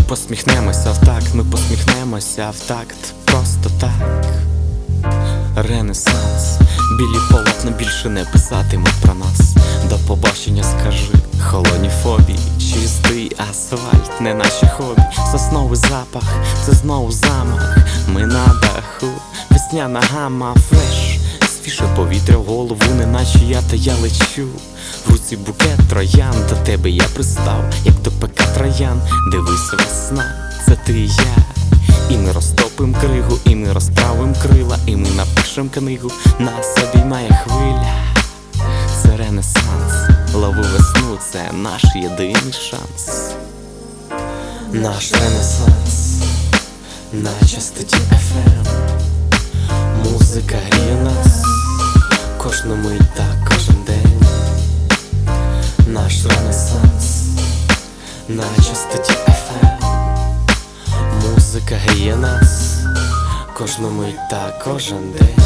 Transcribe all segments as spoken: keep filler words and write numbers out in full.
посміхнемося в такт, ми посміхнемося в такт, просто так. Ренесанс, білі полотна більше не писатимуть про нас. До побачення скажи, холодні фобії, чистий асфальт, не наші хобі. Сосновий запах, це знову замах. Ми на даху, весняна гама, фреш. Свіже повітря в голову, неначе я, та я лечу. В руці букет троян, до тебе я пристав, як до пека троян. Дивись, весна, це ти і я. І ми розтопим кригу, і ми розправим крила, і ми напишем книгу, нас обіймає хвиля. Це ренесанс, лови весну, це наш єдиний шанс. Наш ренесанс на частоті еф ем. Музика гріє нас кожну мить та кожен день. Наш ренесанс на частоті еф ем. Музика гріє нас кожну мить та кожен день.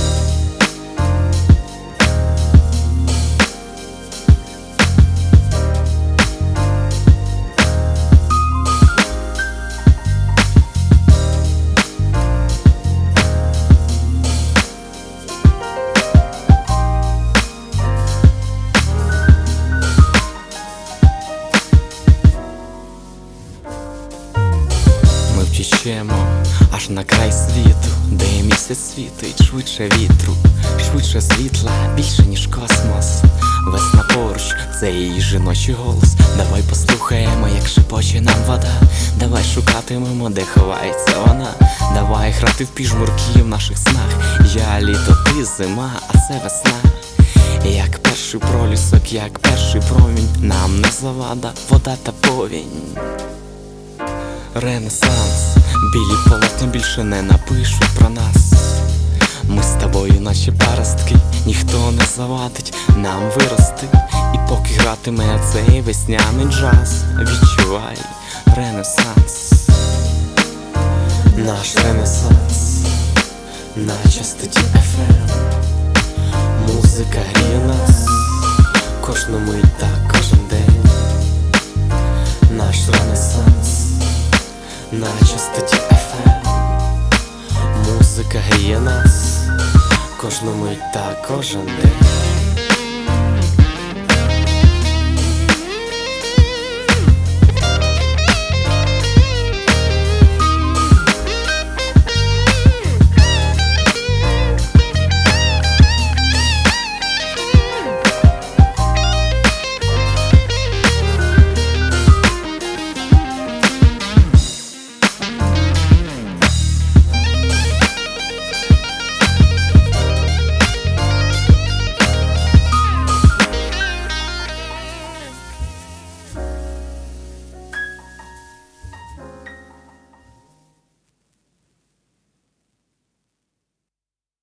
Втічемо аж на край світу, де місяць світить, швидше вітру, швидше світла, більше ніж космос. Весна поруч, це її жіночий голос. Давай послухаємо, як шепоче нам вода. Давай шукатимемо, де ховається вона. Давай грати в піжмурки в наших снах. Я літо, ти зима, а це весна. Як перший пролісок, як перший промінь, нам не завада вода та повінь. Ренесанс, білі полотна більше не напишуть про нас. Ми з тобою наче паростки, ніхто не завадить нам вирости. І поки гратиме цей весняний джаз, відчувай ренесанс. Наш ренесанс на частоті еф ем. Музика гріє нас кожну мить та кожен день. Наш ренесанс на частоті еф ем. Музика гріє нас кожну мить та кожен день.